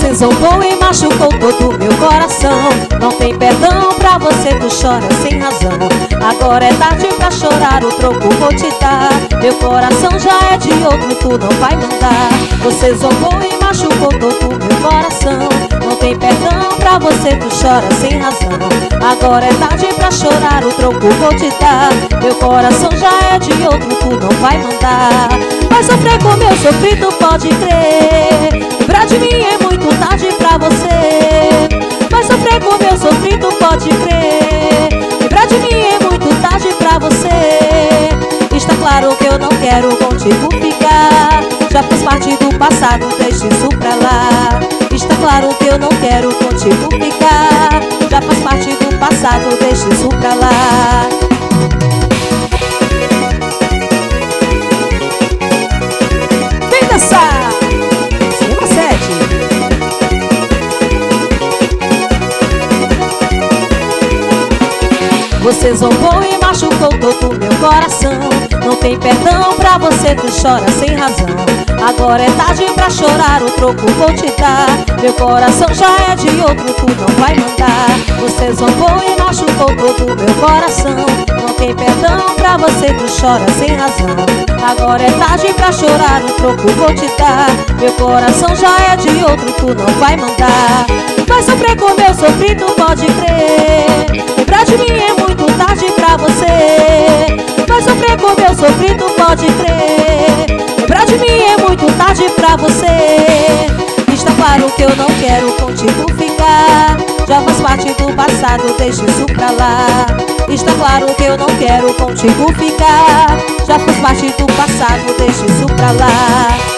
Você zombou e machucou todo o meu coração. Não tem perdão pra você, tu chora sem razão. Agora é tarde pra chorar, o troco vou te dar. Meu coração já é de outro, tu não vai mandar. Você zombou e machucou todo o meu coração. Não tem perdão pra você, tu chora sem razão. Agora é tarde pra chorar, o troco vou te dar. Meu coração já é de outro, tu não vai mandar. Vai sofrer como eu sofri, tu pode crer. Lembrar de mim é muito tarde pra você. Vai sofrer como eu sofri, tu pode crer. Lembrar de mim é muito tarde pra você. Está claro que eu não quero contigo ficar. Já faz parte do passado, deixa isso pra lá. Está claro que eu não quero contigo ficar. Já faz parte do passado, deixa isso pra lá. Vem dançar! Cinema 7. Você zombou e machucou todo o meu coração. Não tem perdão pra você, tu chora sem razão. Agora é tarde pra chorar, o troco vou te dar. Meu coração já é de outro, tu não vai mandar. Você zombou e machucou todo o meu coração. Não tem perdão pra você, tu chora sem razão. Agora é tarde pra chorar, o troco vou te dar. Meu coração já é de outro, tu não vai mandar. Vai sofrer como eu sofri, tu pode crer. Lembrar de mim é muito tarde pra você. Vai sofrer como eu sofri, tu pode crer. Lembrar de mim é muito tarde pra você. Está claro que eu não quero contigo ficar. Já faz parte do passado, deixa isso pra lá. Está claro que eu não quero contigo ficar. Já faz parte do passado, deixa isso pra lá.